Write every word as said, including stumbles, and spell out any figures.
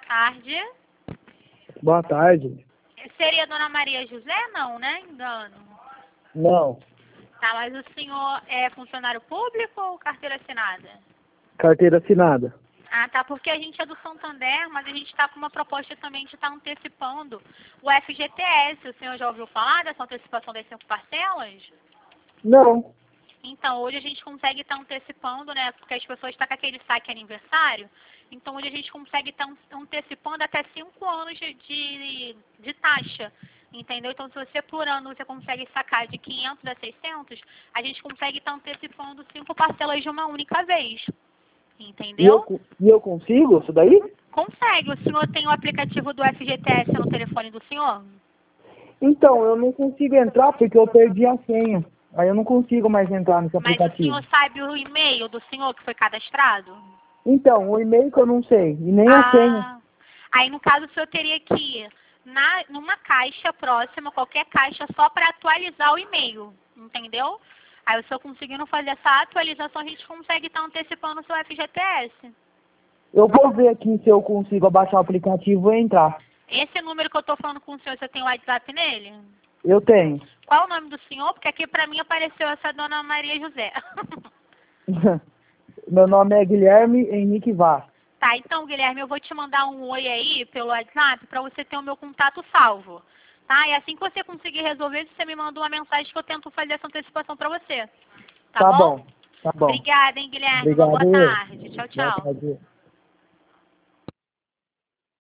tarde. Boa tarde. Seria Dona Maria José? Não, né? Engano. Não. Tá, mas o senhor é funcionário público ou carteira assinada? Carteira assinada. Ah, tá, porque a gente é do Santander, mas a gente está com uma proposta também de estar antecipando o F G T S. O senhor já ouviu falar dessa antecipação das cinco parcelas? Não. Então, hoje a gente consegue estar antecipando, né? Porque as pessoas estão com aquele saque aniversário. Então, hoje a gente consegue estar antecipando até cinco anos de, de, de taxa. Entendeu? Então, se você por ano você consegue sacar de quinhentos a seiscentos, a gente consegue estar antecipando cinco parcelas de uma única vez. E eu, Entendeu? e eu consigo isso daí? Consegue. O senhor tem o aplicativo do F G T S no telefone do senhor? Então, eu não consigo entrar porque eu perdi a senha. Aí eu não consigo mais entrar nesse Mas o aplicativo. senhor sabe o e-mail do senhor que foi cadastrado? Então, o e-mail que eu não sei. E nem a senha. Ah, aí no caso o senhor teria que ir na, numa caixa próxima, qualquer caixa, só para atualizar o e-mail, entendeu? Aí o senhor conseguindo fazer essa atualização, a gente consegue estar antecipando o seu F G T S. Eu vou ver aqui se eu consigo abaixar o aplicativo e entrar. Esse número que eu estou falando com o senhor, você tem o WhatsApp nele? Eu tenho. Qual é o nome do senhor? Porque aqui para mim apareceu essa Dona Maria José. Meu nome é Guilherme Henrique Vaz. Tá, então, Guilherme, eu vou te mandar um oi aí pelo WhatsApp para você ter o meu contato salvo. Tá? E assim que você conseguir resolver, você me manda uma mensagem que eu tento fazer essa antecipação para você. Tá, Tá bom? bom. Tá bom. Obrigada, hein, Guilherme. Uma Obrigado. boa eu. tarde. Tchau, Boa tchau. tarde.